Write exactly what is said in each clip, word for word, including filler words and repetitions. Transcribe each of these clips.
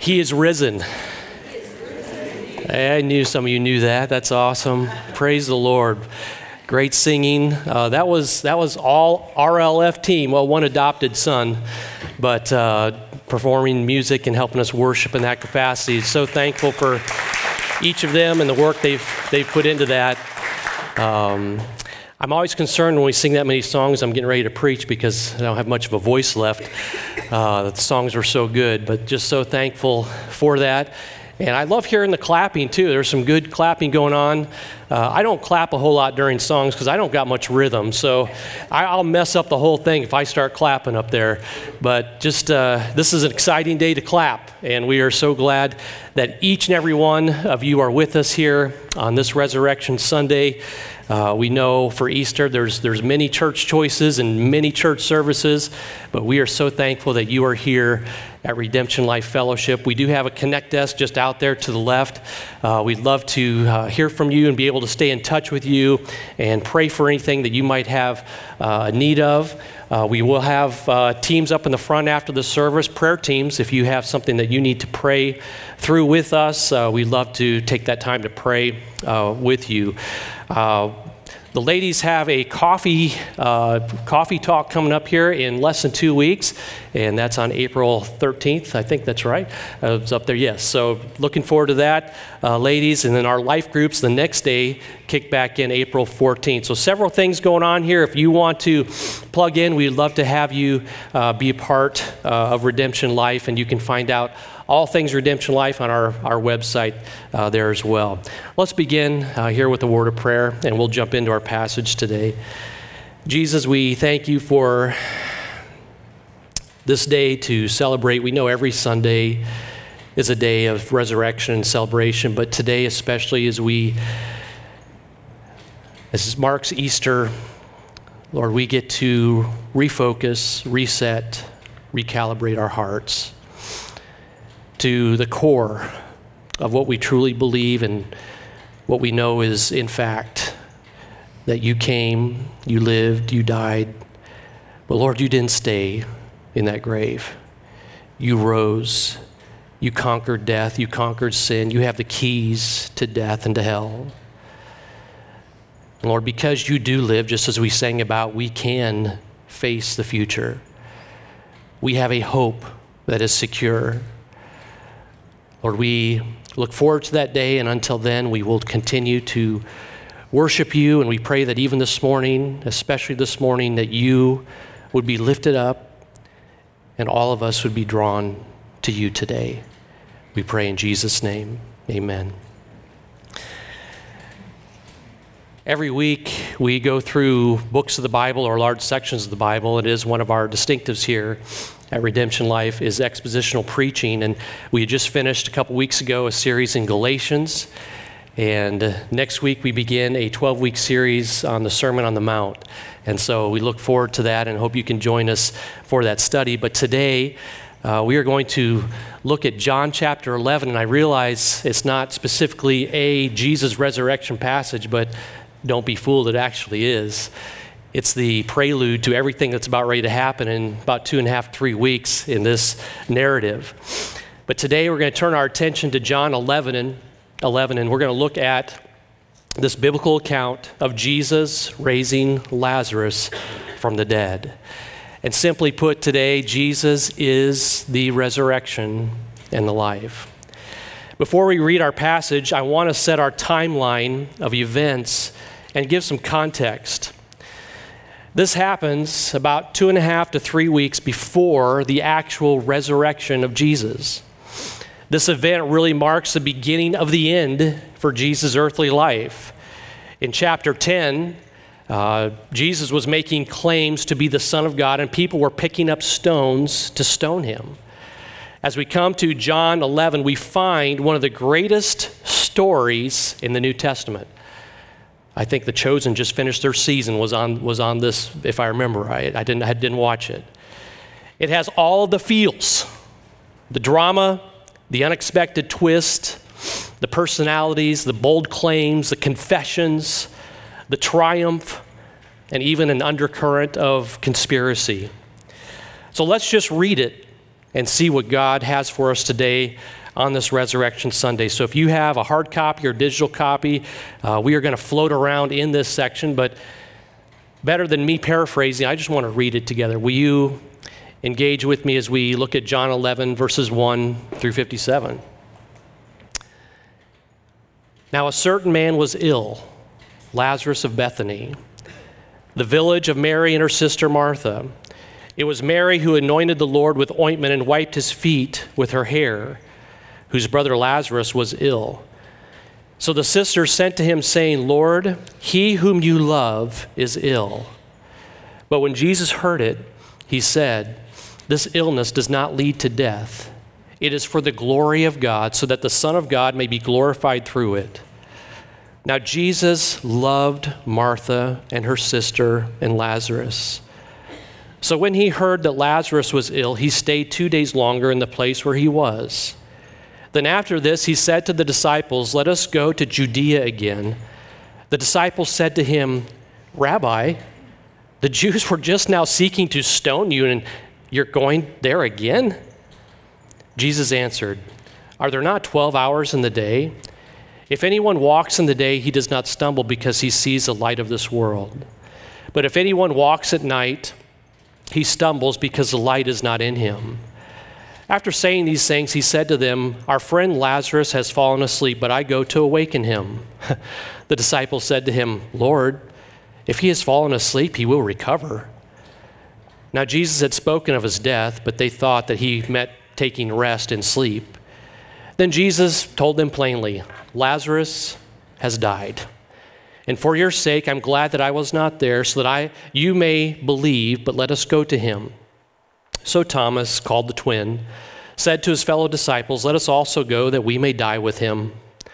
He is risen. I knew some of you knew that. That's awesome. Praise the Lord. Great singing. Uh, that was that was all R L F team. Well, one adopted son, but uh, performing music and helping us worship in that capacity. So thankful for each of them and the work they've they've put into that. Um, I'm always concerned when we sing that many songs, I'm getting ready to preach because I don't have much of a voice left. Uh, the songs were so good, but just so thankful for that. And I love hearing the clapping too. There's some good clapping going on. Uh, I don't clap a whole lot during songs because I don't got much rhythm. So I, I'll mess up the whole thing if I start clapping up there. But just uh, this is an exciting day to clap. And we are so glad that each and every one of you are with us here on this Resurrection Sunday. Uh, we know for Easter there's there's many church choices and many church services, but we are so thankful that you are here at Redemption Life Fellowship. We do have a Connect desk just out there to the left. Uh, we'd love to uh, hear from you and be able to stay in touch with you and pray for anything that you might have uh, a need of. Uh, we will have uh, teams up in the front after the service, prayer teams. If you have something that you need to pray through with us, uh, we'd love to take that time to pray uh, with you. Uh, the ladies have a coffee uh, coffee talk coming up here in less than two weeks, and that's on April thirteenth. I think that's right. Uh, it's up there, yes. So looking forward to that, uh, ladies. And then our life groups the next day kick back in April fourteenth. So several things going on here. If you want to plug in, we'd love to have you uh, be a part uh, of Redemption Life, and you can find out all things Redemption Life on our, our website uh, there as well. Let's begin uh, here with a word of prayer, and we'll jump into our passage today. Jesus, we thank you for this day to celebrate. We know every Sunday is a day of resurrection and celebration, but today especially as we, as it marks Easter, Lord, we get to refocus, reset, recalibrate our hearts to the core of what we truly believe and what we know is, in fact, that you came, you lived, you died. But Lord, you didn't stay in that grave. You rose. You conquered death. You conquered sin. You have the keys to death and to hell. And Lord, because you do live, just as we sang about, we can face the future. We have a hope that is secure. Lord, we look forward to that day, and until then, we will continue to worship you, and we pray that even this morning, especially this morning, that you would be lifted up, and all of us would be drawn to you today. We pray in Jesus' name, amen. Every week, we go through books of the Bible or large sections of the Bible. It is one of our distinctives here at Redemption Life is expositional preaching, and we had just finished a couple weeks ago a series in Galatians, and next week we begin a twelve-week series on the Sermon on the Mount, and so we look forward to that and hope you can join us for that study. But today uh, we are going to look at John chapter eleven, and I realize it's not specifically a Jesus resurrection passage, but don't be fooled, it actually is. It's the prelude to everything that's about ready to happen in about two and a half, three weeks in this narrative. But today we're going to turn our attention to John eleven, and, eleven, and we're going to look at this biblical account of Jesus raising Lazarus from the dead. And simply put, today, Jesus is the resurrection and the life. Before we read our passage, I want to set our timeline of events and give some context. This happens about two and a half to three weeks before the actual resurrection of Jesus. This event really marks the beginning of the end for Jesus' earthly life. In chapter ten, uh, Jesus was making claims to be the Son of God, and people were picking up stones to stone him. As we come to John eleven, we find one of the greatest stories in the New Testament. I think The Chosen just finished their season, was on was on this, if I remember right. I didn't I didn't watch it. It has all of the feels, the drama, the unexpected twist, the personalities, the bold claims, the confessions, the triumph, and even an undercurrent of conspiracy. So let's just read it and see what God has for us today on this Resurrection Sunday. So if you have a hard copy or digital copy, uh, we are going to float around in this section, but better than me paraphrasing, I just want to read it together. Will you engage with me as we look at John eleven, verses one through fifty-seven? Now a certain man was ill, Lazarus of Bethany, the village of Mary and her sister Martha. It was Mary who anointed the Lord with ointment and wiped his feet with her hair, whose brother Lazarus was ill. So the sisters sent to him, saying, Lord, he whom you love is ill. But when Jesus heard it, he said, this illness does not lead to death. It is for the glory of God, so that the Son of God may be glorified through it. Now Jesus loved Martha and her sister and Lazarus. So when he heard that Lazarus was ill, he stayed two days longer in the place where he was. Then after this, he said to the disciples, let us go to Judea again. The disciples said to him, Rabbi, the Jews were just now seeking to stone you, and you're going there again? Jesus answered, are there not twelve hours in the day? If anyone walks in the day, he does not stumble because he sees the light of this world. But if anyone walks at night, he stumbles because the light is not in him. After saying these things, he said to them, our friend Lazarus has fallen asleep, but I go to awaken him. The disciples said to him, Lord, if he has fallen asleep, he will recover. Now Jesus had spoken of his death, but they thought that he meant taking rest and sleep. Then Jesus told them plainly, Lazarus has died. And for your sake, I'm glad that I was not there, so that I, you may believe, but let us go to him. So Thomas, called the twin, said to his fellow disciples, let us also go that we may die with him.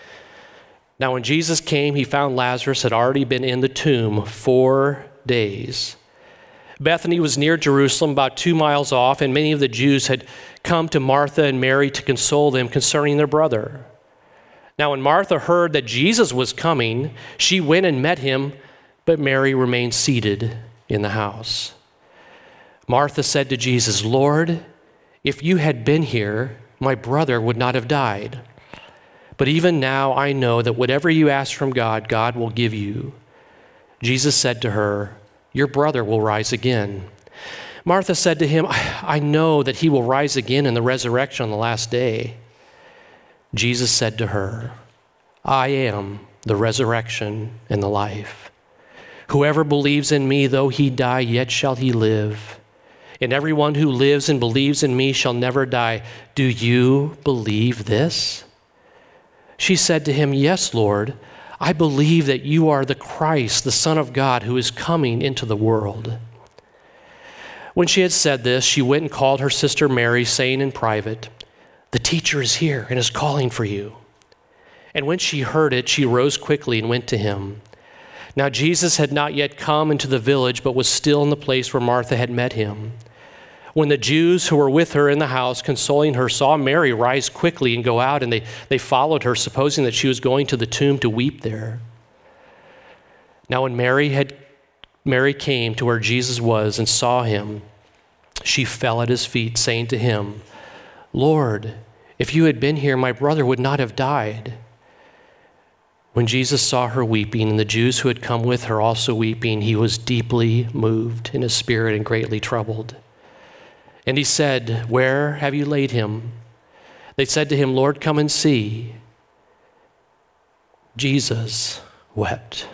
Now when Jesus came, he found Lazarus had already been in the tomb four days. Bethany was near Jerusalem, about two miles off, and many of the Jews had come to Martha and Mary to console them concerning their brother. Now when Martha heard that Jesus was coming, she went and met him, but Mary remained seated in the house. Martha said to Jesus, Lord, if you had been here, my brother would not have died. But even now I know that whatever you ask from God, God will give you. Jesus said to her, your brother will rise again. Martha said to him, I know that he will rise again in the resurrection on the last day. Jesus said to her, I am the resurrection and the life. Whoever believes in me, though he die, yet shall he live. And everyone who lives and believes in me shall never die. Do you believe this? She said to him, yes, Lord. I believe that you are the Christ, the Son of God, who is coming into the world. When she had said this, she went and called her sister Mary, saying in private, the teacher is here and is calling for you. And when she heard it, she rose quickly and went to him. Now Jesus had not yet come into the village, but was still in the place where Martha had met him. When the Jews who were with her in the house, consoling her, saw Mary rise quickly and go out, and they, they followed her, supposing that she was going to the tomb to weep there. Now when Mary had Mary came to where Jesus was and saw him, she fell at his feet, saying to him, Lord, if you had been here, my brother would not have died. When Jesus saw her weeping, and the Jews who had come with her also weeping, he was deeply moved in his spirit and greatly troubled. And he said, where have you laid him? They said to him, Lord, come and see. Jesus wept.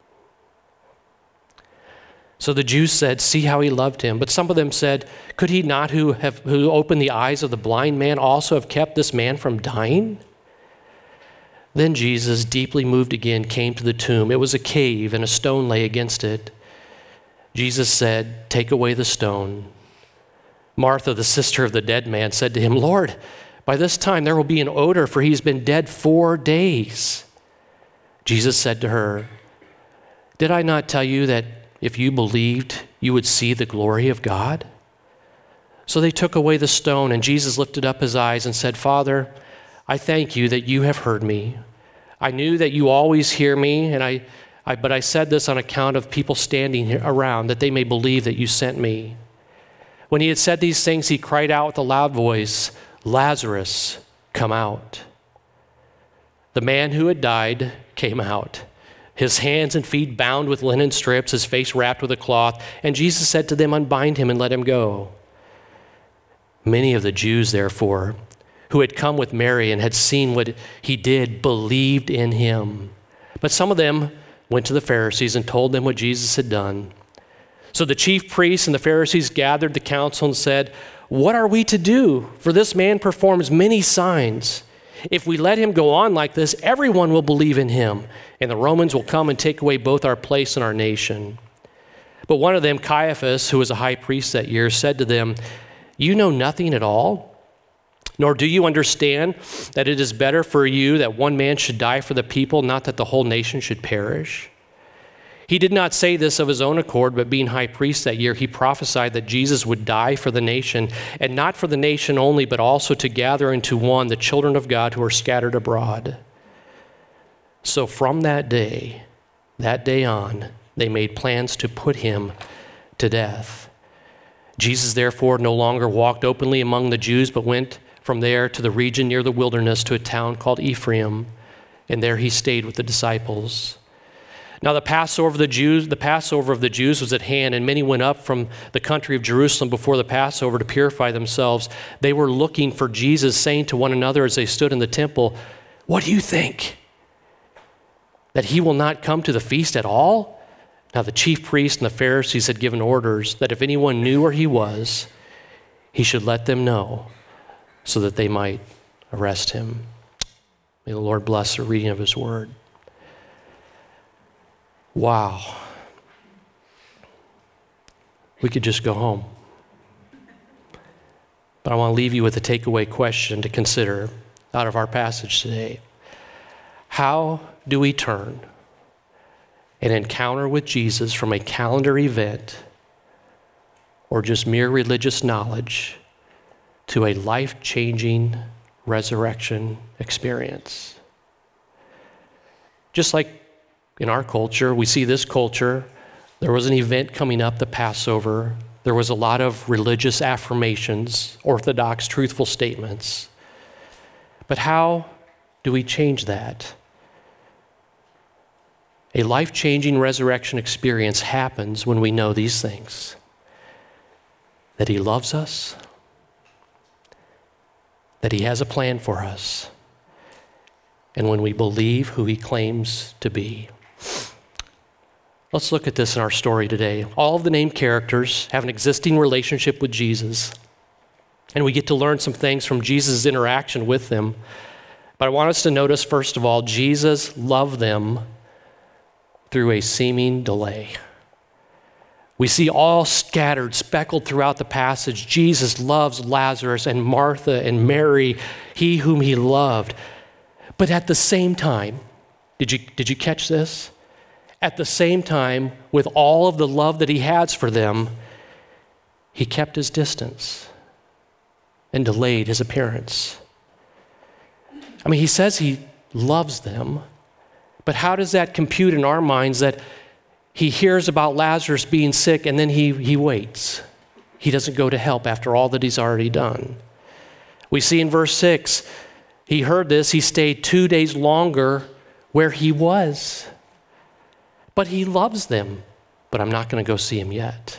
So the Jews said, see how he loved him. But some of them said, could he not who have who opened the eyes of the blind man also have kept this man from dying? Then Jesus, deeply moved again, came to the tomb. It was a cave, and a stone lay against it. Jesus said, take away the stone. Martha, the sister of the dead man, said to him, Lord, by this time there will be an odor, for he's been dead four days. Jesus said to her, did I not tell you that if you believed, you would see the glory of God? So they took away the stone, and Jesus lifted up his eyes and said, Father, I thank you that you have heard me. I knew that you always hear me, and I, I but I said this on account of people standing here around, that they may believe that you sent me. When he had said these things, he cried out with a loud voice, "Lazarus, come out." The man who had died came out, his hands and feet bound with linen strips, his face wrapped with a cloth. And Jesus said to them, "Unbind him and let him go." Many of the Jews, therefore, who had come with Mary and had seen what he did, believed in him. But some of them went to the Pharisees and told them what Jesus had done. So the chief priests and the Pharisees gathered the council and said, "What are we to do? For this man performs many signs. If we let him go on like this, everyone will believe in him, and the Romans will come and take away both our place and our nation." But one of them, Caiaphas, who was a high priest that year, said to them, "You know nothing at all? Nor do you understand that it is better for you that one man should die for the people, not that the whole nation should perish?" He did not say this of his own accord, but being high priest that year, he prophesied that Jesus would die for the nation, and not for the nation only, but also to gather into one the children of God who are scattered abroad. So from that day, that day on, they made plans to put him to death. Jesus therefore no longer walked openly among the Jews, but went from there to the region near the wilderness to a town called Ephraim, and there he stayed with the disciples. Now the Passover of the Jews, the Passover of the Jews was at hand, and many went up from the country of Jerusalem before the Passover to purify themselves. They were looking for Jesus, saying to one another as they stood in the temple, "What do you think? That he will not come to the feast at all?" Now the chief priests and the Pharisees had given orders that if anyone knew where he was, he should let them know so that they might arrest him. May the Lord bless the reading of his word. Wow. We could just go home. But I want to leave you with a takeaway question to consider out of our passage today. How do we turn an encounter with Jesus from a calendar event or just mere religious knowledge to a life-changing resurrection experience? Just like in our culture, we see this culture, there was an event coming up, the Passover. There was a lot of religious affirmations, orthodox, truthful statements. But how do we change that? A life-changing resurrection experience happens when we know these things: that he loves us, that he has a plan for us, and when we believe who he claims to be. Let's look at this in our story today. All of the named characters have an existing relationship with Jesus, and we get to learn some things from Jesus' interaction with them. But I want us to notice, first of all, Jesus loved them through a seeming delay. We see all scattered, speckled throughout the passage. Jesus loves Lazarus and Martha and Mary, he whom he loved. But at the same time, did you, did you catch this? At the same time, with all of the love that he has for them, he kept his distance and delayed his appearance. I mean, he says he loves them, but how does that compute in our minds that he hears about Lazarus being sick and then he, he waits? He doesn't go to help after all that he's already done. We see in verse six, he heard this, he stayed two days longer where he was. But he loves them, but I'm not going to go see him yet.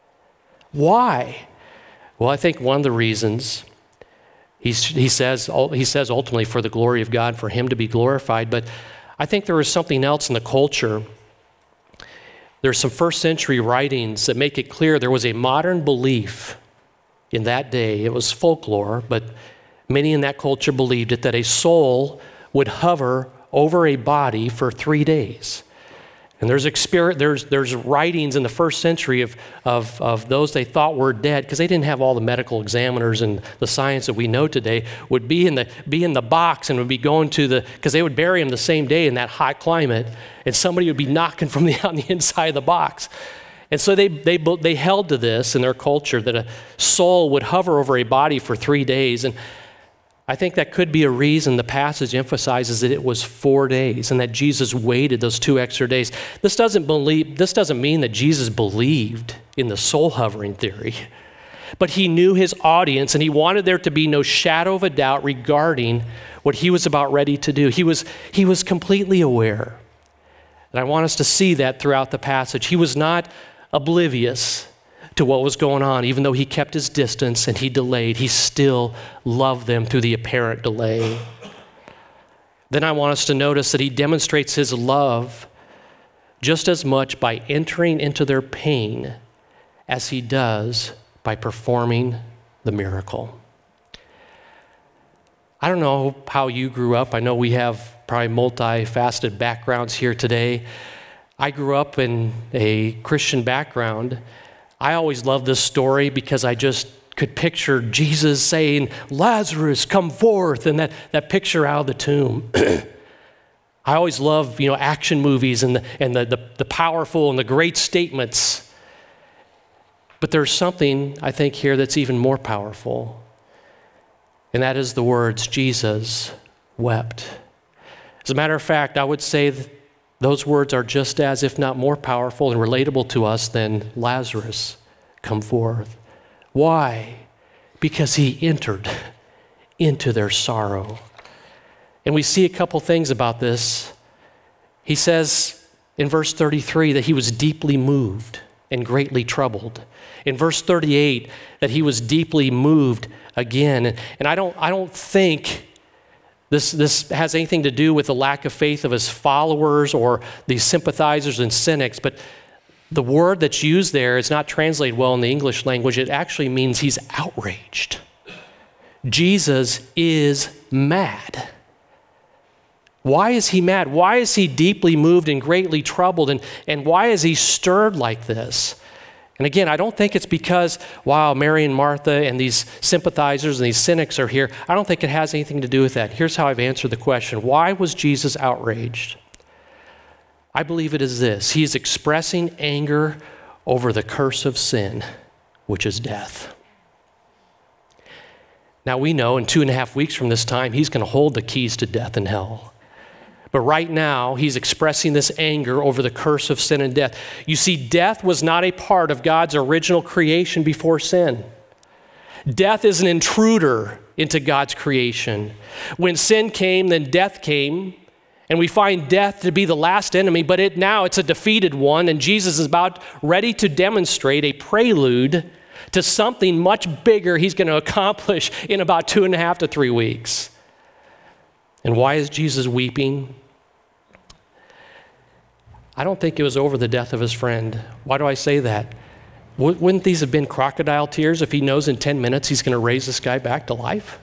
Why? Well, I think one of the reasons, he's, he says he says ultimately for the glory of God, for him to be glorified, but I think there was something else in the culture. There's some first century writings that make it clear there was a modern belief in that day. It was folklore, but many in that culture believed it, that a soul would hover over a body for three days. And there's, exper- there's, there's writings in the first century of, of, of those they thought were dead, because they didn't have all the medical examiners and the science that we know today, would be in the, be in the box and would be going to the, because they would bury them the same day in that hot climate, and somebody would be knocking from the, on the inside of the box. And so they, they, they held to this in their culture, that a soul would hover over a body for three days. And I think that could be a reason the passage emphasizes that it was four days and that Jesus waited those two extra days. This doesn't believe, this doesn't mean that Jesus believed in the soul hovering theory. But he knew his audience, and he wanted there to be no shadow of a doubt regarding what he was about ready to do. He was, he was completely aware. And I want us to see that throughout the passage. He was not oblivious to what was going on. Even though he kept his distance and he delayed, he still loved them through the apparent delay. Then I want us to notice that he demonstrates his love just as much by entering into their pain as he does by performing the miracle. I don't know how you grew up. I know we have probably multifaceted backgrounds here today. I grew up in a Christian background. I always loved this story because I just could picture Jesus saying, "Lazarus, come forth," and that, that picture out of the tomb. I always love, you know, action movies and, the, and the, the, the powerful and the great statements. But there's something, I think, here that's even more powerful. And that is the words, Jesus wept. As a matter of fact, I would say that those words are just as, if not more powerful and relatable to us than Lazarus, come forth. Why? Because he entered into their sorrow. And we see a couple things about this. He says in verse thirty-three that he was deeply moved and greatly troubled. In verse thirty-eight, that he was deeply moved again. And I don't, I don't think this, this has anything to do with the lack of faith of his followers or the sympathizers and cynics, but the word that's used there is not translated well in the English language. It actually means he's outraged. Jesus is mad. Why is he mad? Why is he deeply moved and greatly troubled? And, and why is he stirred like this? And again, I don't think it's because, wow, Mary and Martha and these sympathizers and these cynics are here. I don't think it has anything to do with that. Here's how I've answered the question. Why was Jesus outraged? I believe it is this. He is expressing anger over the curse of sin, which is death. Now we know in two and a half weeks from this time, he's going to hold the keys to death and hell. But right now, he's expressing this anger over the curse of sin and death. You see, death was not a part of God's original creation before sin. Death is an intruder into God's creation. When sin came, then death came, and we find death to be the last enemy, but it now it's a defeated one, and Jesus is about ready to demonstrate a prelude to something much bigger he's going to accomplish in about two and a half to three weeks. And why is Jesus weeping? I don't think it was over the death of his friend. Why do I say that? Wouldn't these have been crocodile tears if he knows in ten minutes he's going to raise this guy back to life?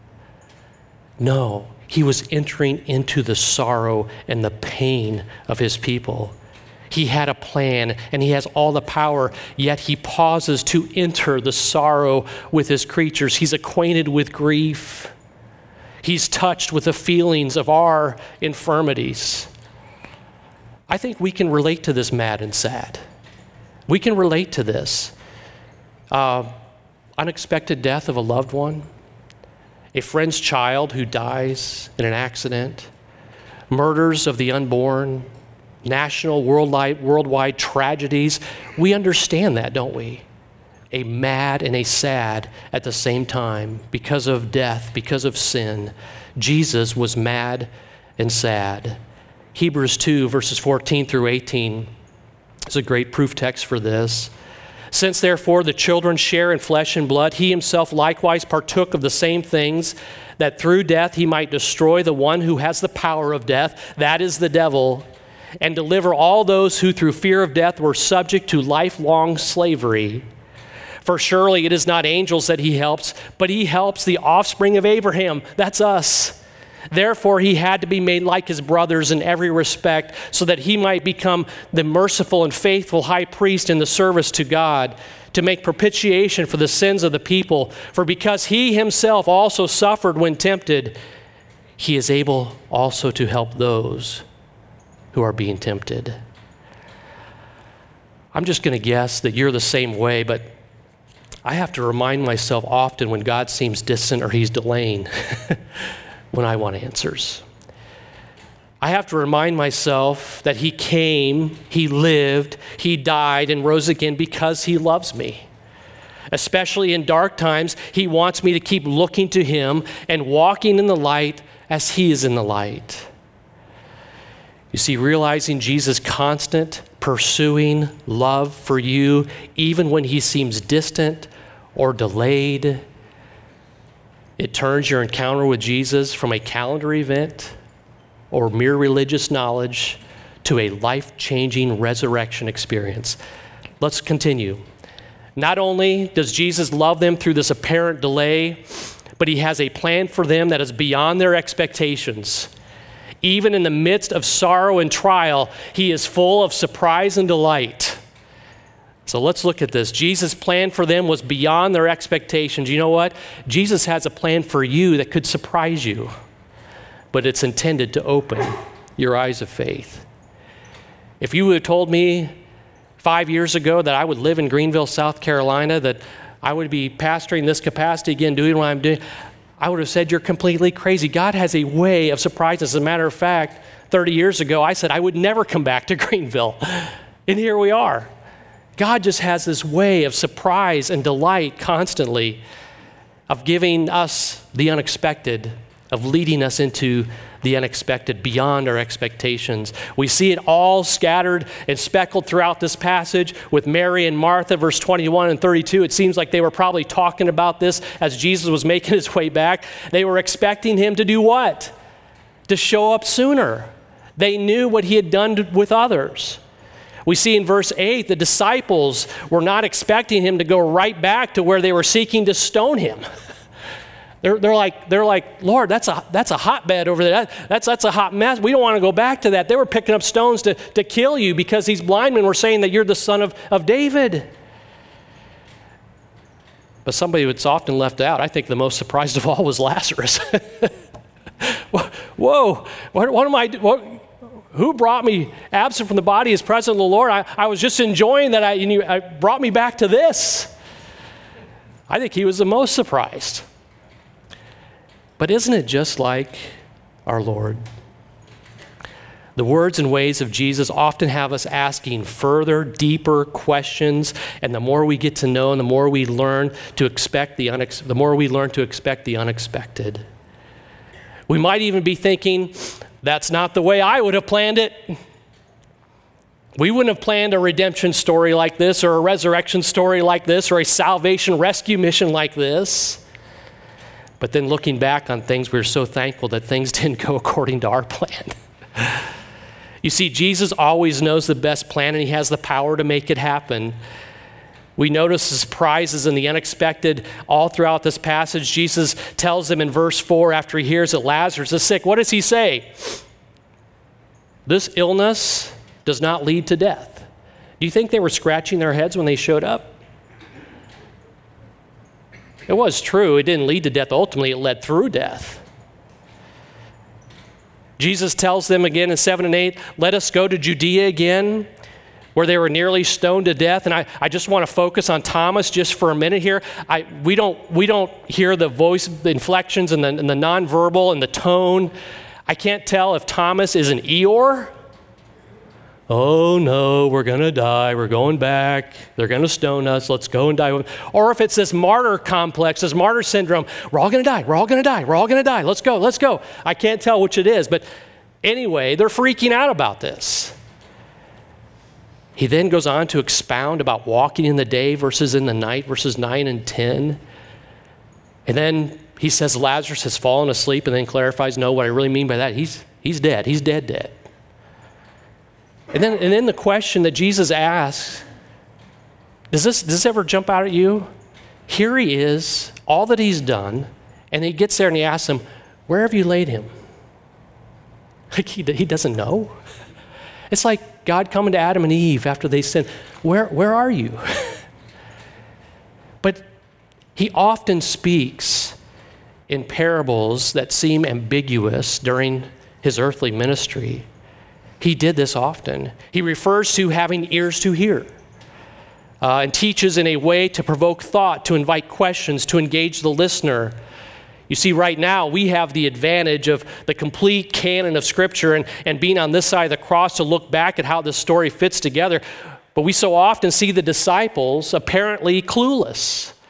No, he was entering into the sorrow and the pain of his people. He had a plan and he has all the power, yet he pauses to enter the sorrow with his creatures. He's acquainted with grief. He's touched with the feelings of our infirmities. I think we can relate to this mad and sad. We can relate to this. Uh, unexpected death of a loved one, a friend's child who dies in an accident, murders of the unborn, national, worldwide, worldwide tragedies. We understand that, don't we? A mad and a sad at the same time because of death, because of sin. Jesus was mad and sad. Hebrews two, verses fourteen through eighteen is a great proof text for this. Since therefore the children share in flesh and blood, he himself likewise partook of the same things, that through death he might destroy the one who has the power of death, that is the devil, and deliver all those who through fear of death were subject to lifelong slavery. For surely it is not angels that he helps, but he helps the offspring of Abraham. That's us. Therefore, he had to be made like his brothers in every respect, so that he might become the merciful and faithful high priest in the service to God, to make propitiation for the sins of the people. For because he himself also suffered when tempted, he is able also to help those who are being tempted. I'm just going to guess that you're the same way, but I have to remind myself often when God seems distant or he's delaying when I want answers. I have to remind myself that he came, he lived, he died, and rose again because he loves me. Especially in dark times, he wants me to keep looking to him and walking in the light as he is in the light. You see, realizing Jesus' constant, pursuing love for you, even when he seems distant or delayed, it turns your encounter with Jesus from a calendar event or mere religious knowledge to a life-changing resurrection experience. Let's continue. Not only does Jesus love them through this apparent delay, but he has a plan for them that is beyond their expectations. Even in the midst of sorrow and trial, he is full of surprise and delight. So let's look at this. Jesus' plan for them was beyond their expectations. You know what? Jesus has a plan for you that could surprise you, but it's intended to open your eyes of faith. If you would have told me five years ago that I would live in Greenville, South Carolina, that I would be pastoring this capacity again, doing what I'm doing, I would have said you're completely crazy. God has a way of surprising us. As a matter of fact, thirty years ago, I said I would never come back to Greenville. And here we are. God just has this way of surprise and delight constantly, of giving us the unexpected, of leading us into the unexpected, beyond our expectations. We see it all scattered and speckled throughout this passage with Mary and Martha, verse twenty-one and thirty-two. It seems like they were probably talking about this as Jesus was making his way back. They were expecting him to do what? To show up sooner. They knew what he had done with others. We see in verse eight, the disciples were not expecting him to go right back to where they were seeking to stone him. They're, they're like, they're like, Lord, that's a, that's a hotbed over there. That, that's, that's a hot mess. We don't want to go back to that. They were picking up stones to, to kill you because these blind men were saying that you're the son of, of David. But somebody that's often left out, I think the most surprised of all was Lazarus. Whoa, what, what am I, what, who brought me absent from the body is present in the Lord? I, I was just enjoying that I, and you I brought me back to this. I think he was the most surprised. But isn't it just like our Lord? The words and ways of Jesus often have us asking further, deeper questions, and the more we get to know and the more we learn to expect the unex- the more we learn to expect the unexpected. We might even be thinking, that's not the way I would have planned it. We wouldn't have planned a redemption story like this, or a resurrection story like this, or a salvation rescue mission like this. But then looking back on things, we're so thankful that things didn't go according to our plan. You see, Jesus always knows the best plan, and he has the power to make it happen. We notice the surprises and the unexpected all throughout this passage. Jesus tells them in verse four, after he hears that Lazarus is sick, what does he say? This illness does not lead to death. Do you think they were scratching their heads when they showed up? It was true. It didn't lead to death. Ultimately, it led through death. Jesus tells them again in seven and eight, let us go to Judea again, where they were nearly stoned to death. And I, I just want to focus on Thomas just for a minute here. I, we don't we don't hear the voice, the inflections and the, and the nonverbal and the tone. I can't tell if Thomas is an Eeyore. Oh no, we're going to die. We're going back. They're going to stone us. Let's go and die. Or if it's this martyr complex, this martyr syndrome, we're all going to die. We're all going to die. We're all going to die. Let's go. Let's go. I can't tell which it is. But anyway, they're freaking out about this. He then goes on to expound about walking in the day versus in the night, verses nine and ten. And then he says Lazarus has fallen asleep, and then clarifies, no, what I really mean by that, he's he's dead. He's dead, dead. And then, and then the question that Jesus asks, does this, does this ever jump out at you? Here he is, all that he's done, and he gets there and he asks him, where have you laid him? Like he, he doesn't know. It's like God coming to Adam and Eve after they sinned. Where, where are you? But he often speaks in parables that seem ambiguous during his earthly ministry. He did this often. He refers to having ears to hear uh, and teaches in a way to provoke thought, to invite questions, to engage the listener. You see, right now, we have the advantage of the complete canon of Scripture and, and being on this side of the cross to look back at how this story fits together. But we so often see the disciples apparently clueless.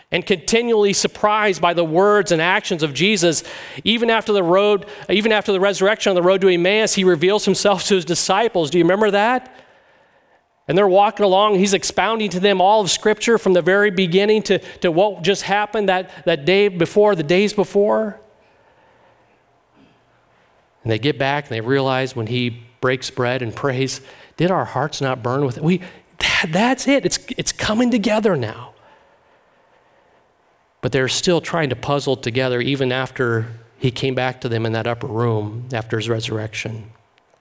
and continually surprised by the words and actions of Jesus. Even after the road, even after the resurrection on the road to Emmaus, he reveals himself to his disciples. Do you remember that? And they're walking along. He's expounding to them all of Scripture from the very beginning to, to what just happened that, that day before, the days before. And they get back and they realize when he breaks bread and prays, did our hearts not burn with it? We, that, that's it. It's, it's coming together now. But they're still trying to puzzle it together even after he came back to them in that upper room after his resurrection.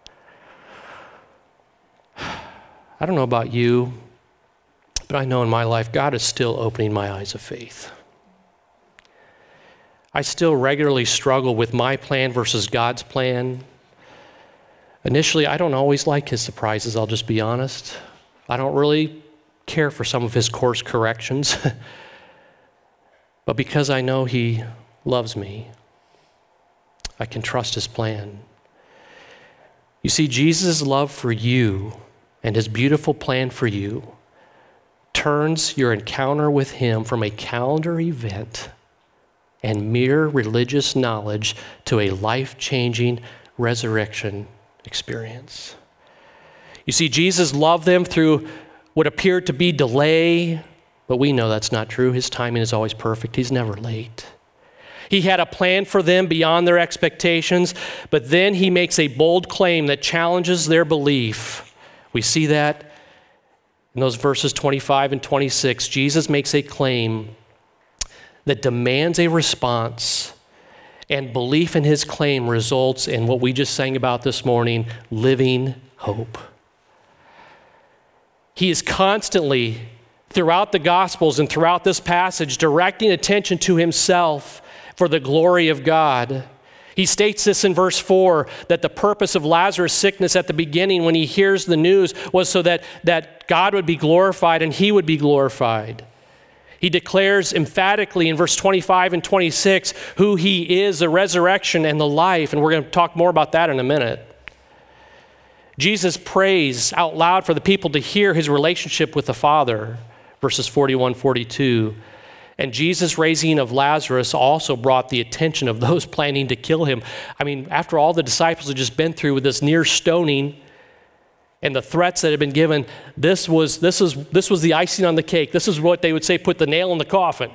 I don't know about you, but I know in my life God is still opening my eyes of faith. I still regularly struggle with my plan versus God's plan. Initially, I don't always like his surprises, I'll just be honest. I don't really care for some of his course corrections. But because I know he loves me, I can trust his plan. You see, Jesus' love for you and his beautiful plan for you turns your encounter with him from a calendar event and mere religious knowledge to a life-changing resurrection experience. You see, Jesus loved them through what appeared to be delay, but we know that's not true. His timing is always perfect. He's never late. He had a plan for them beyond their expectations, but then he makes a bold claim that challenges their belief. We see that in those verses twenty-five and twenty-six. Jesus makes a claim that demands a response, and belief in his claim results in what we just sang about this morning, living hope. He is constantly, throughout the Gospels and throughout this passage, directing attention to himself for the glory of God. He states this in verse four, that the purpose of Lazarus' sickness at the beginning when he hears the news was so that, that God would be glorified and he would be glorified. He declares emphatically in verse twenty-five and twenty-six who he is, the resurrection and the life, and we're going to talk more about that in a minute. Jesus prays out loud for the people to hear his relationship with the Father, verses forty-one, forty-two. And Jesus' raising of Lazarus also brought the attention of those planning to kill him. I mean, after all the disciples had just been through with this near stoning and the threats that had been given, this was, this is, this was the icing on the cake. This is what they would say, put the nail in the coffin.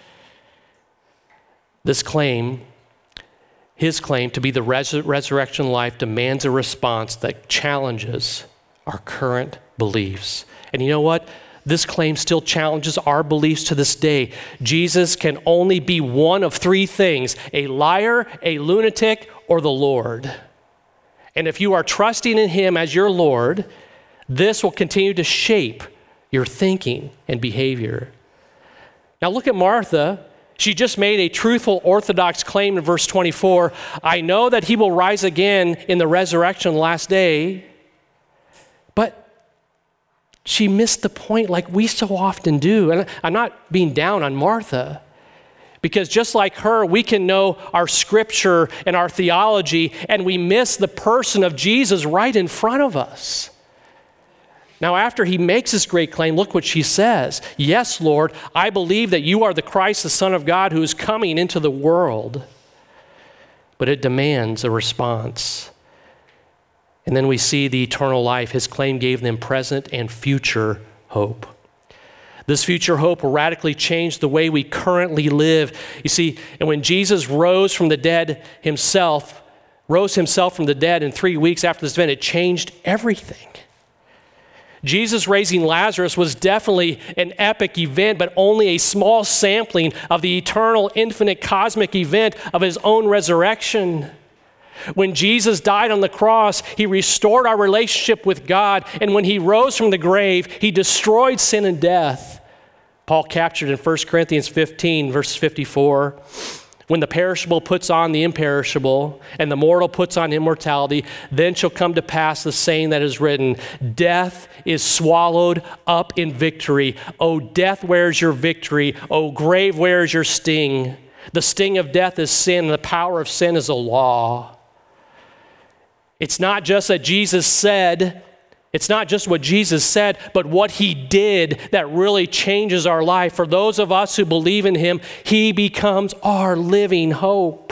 This claim, his claim to be the res- resurrection life demands a response that challenges our current beliefs. And you know what? This claim still challenges our beliefs to this day. Jesus can only be one of three things: a liar, a lunatic, or the Lord. And if you are trusting in him as your Lord, this will continue to shape your thinking and behavior. Now look at Martha. She just made a truthful, orthodox claim in verse twenty-four. I know that he will rise again in the resurrection last day. But she missed the point like we so often do. And I'm not being down on Martha, because just like her, we can know our scripture and our theology, and we miss the person of Jesus right in front of us. Now, after he makes this great claim, look what she says. Yes, Lord, I believe that you are the Christ, the Son of God, who is coming into the world. But it demands a response. And then we see the eternal life. His claim gave them present and future hope. This future hope will radically change the way we currently live. You see, and when Jesus rose from the dead himself, rose himself from the dead in three weeks after this event, it changed everything. Jesus raising Lazarus was definitely an epic event, but only a small sampling of the eternal, infinite, cosmic event of his own resurrection. When Jesus died on the cross, he restored our relationship with God, and when he rose from the grave, he destroyed sin and death. Paul captured in First Corinthians fifteen, verse fifty-four, when the perishable puts on the imperishable, and the mortal puts on immortality, then shall come to pass the saying that is written, death is swallowed up in victory. O death, where is your victory? O grave, where is your sting? The sting of death is sin, and the power of sin is a law. It's not just that Jesus said It's not just what Jesus said, but what he did that really changes our life. For those of us who believe in him, he becomes our living hope.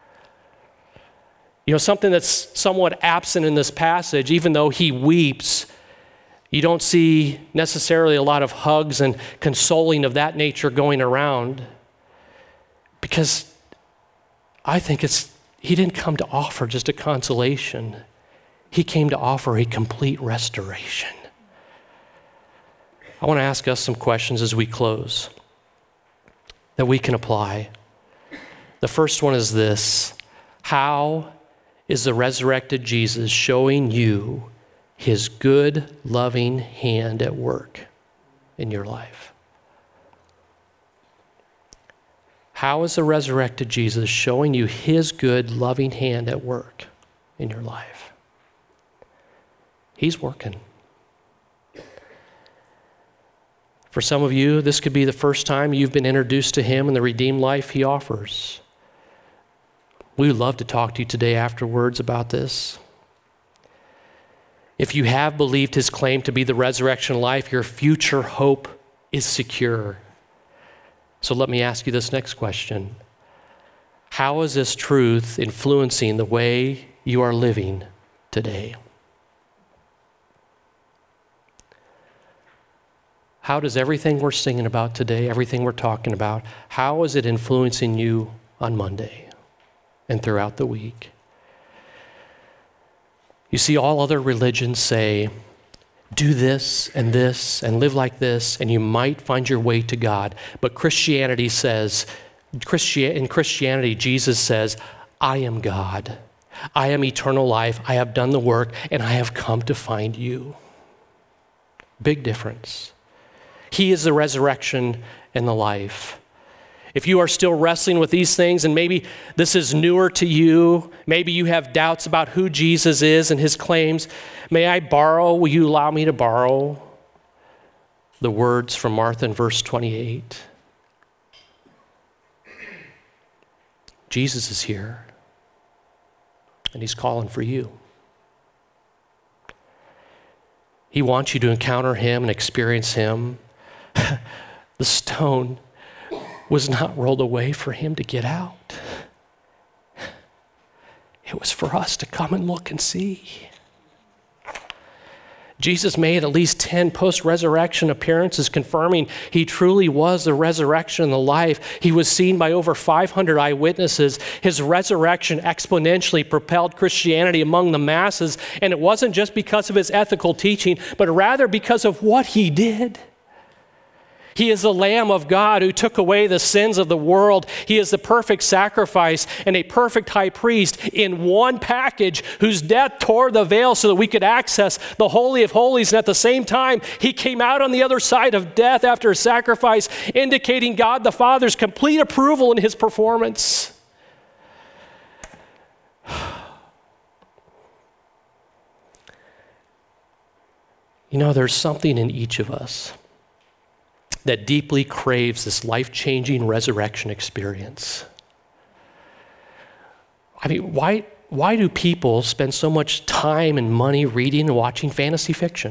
You know, something that's somewhat absent in this passage, even though he weeps, you don't see necessarily a lot of hugs and consoling of that nature going around, because I think it's he didn't come to offer just a consolation. He came to offer a complete restoration. I want to ask us some questions as we close that we can apply. The first one is this: how is the resurrected Jesus showing you his good, loving hand at work in your life? How is the resurrected Jesus showing you his good, loving hand at work in your life? He's working. For some of you, this could be the first time you've been introduced to him and the redeemed life he offers. We would love to talk to you today afterwards about this. If you have believed his claim to be the resurrection life, your future hope is secure. So let me ask you this next question: how is this truth influencing the way you are living today? How does everything we're singing about today, everything we're talking about, how is it influencing you on Monday and throughout the week? You see, all other religions say, do this and this and live like this, and you might find your way to God. But Christianity says, in Christianity, Jesus says, I am God. I am eternal life. I have done the work, and I have come to find you. Big difference. He is the resurrection and the life. If you are still wrestling with these things, and maybe this is newer to you, maybe you have doubts about who Jesus is and his claims, may I borrow, will you allow me to borrow the words from Martha in verse twenty-eight? Jesus is here, and he's calling for you. He wants you to encounter him and experience him. The stone was not rolled away for him to get out. It was for us to come and look and see. Jesus made at least ten post-resurrection appearances confirming he truly was the resurrection and the life. He was seen by over five hundred eyewitnesses. His resurrection exponentially propelled Christianity among the masses, and it wasn't just because of his ethical teaching, but rather because of what he did. He is the Lamb of God who took away the sins of the world. He is the perfect sacrifice and a perfect high priest in one package, whose death tore the veil so that we could access the Holy of Holies. And at the same time, he came out on the other side of death after a sacrifice, indicating God the Father's complete approval in his performance. You know, there's something in each of us that deeply craves this life-changing resurrection experience. I mean, why, why do people spend so much time and money reading and watching fantasy fiction?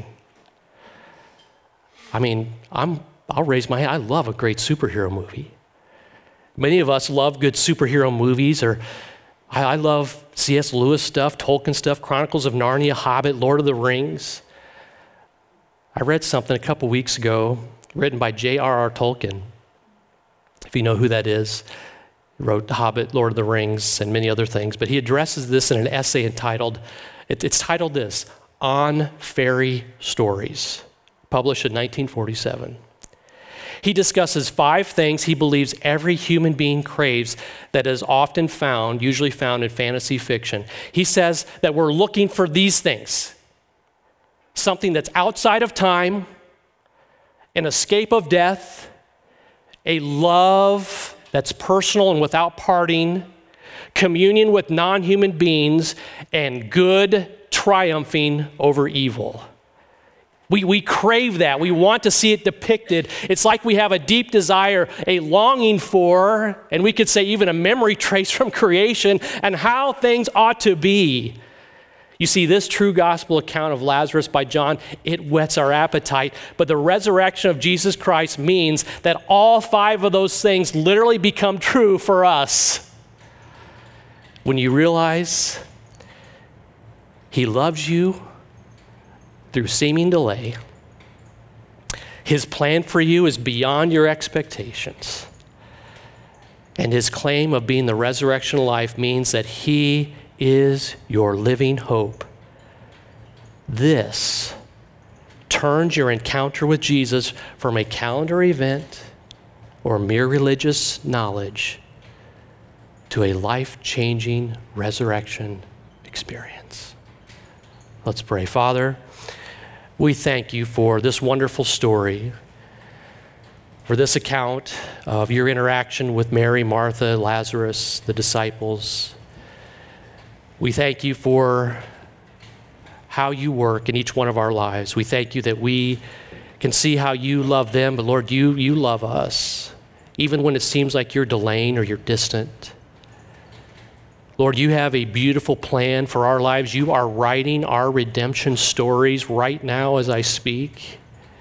I mean, I'm, I'll raise my hand. I love a great superhero movie. Many of us love good superhero movies, or I, I love C S Lewis stuff, Tolkien stuff, Chronicles of Narnia, Hobbit, Lord of the Rings. I read something a couple weeks ago written by J R R Tolkien. If you know who that is, he wrote The Hobbit, Lord of the Rings, and many other things. But he addresses this in an essay entitled, it, it's titled this, On Fairy Stories, published in nineteen forty-seven. He discusses five things he believes every human being craves that is often found, usually found in fantasy fiction. He says that we're looking for these things: something that's outside of time, an escape of death, a love that's personal and without parting, communion with non-human beings, and good triumphing over evil. We, we crave that. We want to see it depicted. It's like we have a deep desire, a longing for, and we could say even a memory trace from creation and how things ought to be. You see, this true gospel account of Lazarus by John, it whets our appetite. But the resurrection of Jesus Christ means that all five of those things literally become true for us. When you realize he loves you through seeming delay, his plan for you is beyond your expectations, and his claim of being the resurrection of life means that he is your living hope. This turns your encounter with Jesus from a calendar event or mere religious knowledge to a life-changing resurrection experience. Let's pray. Father, we thank you for this wonderful story, for this account of your interaction with Mary, Martha, Lazarus, the disciples. We thank you for how you work in each one of our lives. We thank you that we can see how you love them, but Lord, you, you love us, even when it seems like you're delaying or you're distant. Lord, you have a beautiful plan for our lives. You are writing our redemption stories right now as I speak.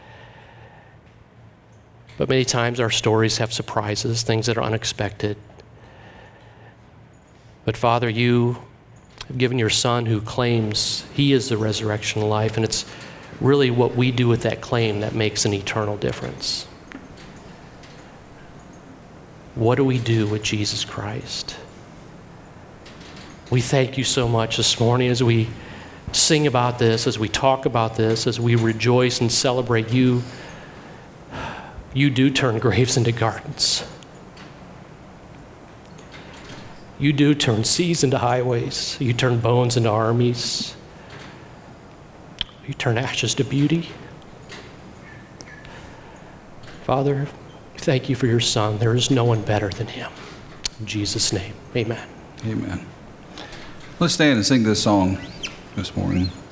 But many times our stories have surprises, things that are unexpected. But Father, you have given your Son who claims he is the resurrection of life, and it's really what we do with that claim that makes an eternal difference. What do we do with Jesus Christ? We thank you so much this morning as we sing about this, as we talk about this, as we rejoice and celebrate you. You do turn graves into gardens. You do turn seas into highways. You turn bones into armies. You turn ashes to beauty. Father, thank you for your Son. There is no one better than him. In Jesus' name, amen. Amen. Let's stand and sing this song this morning.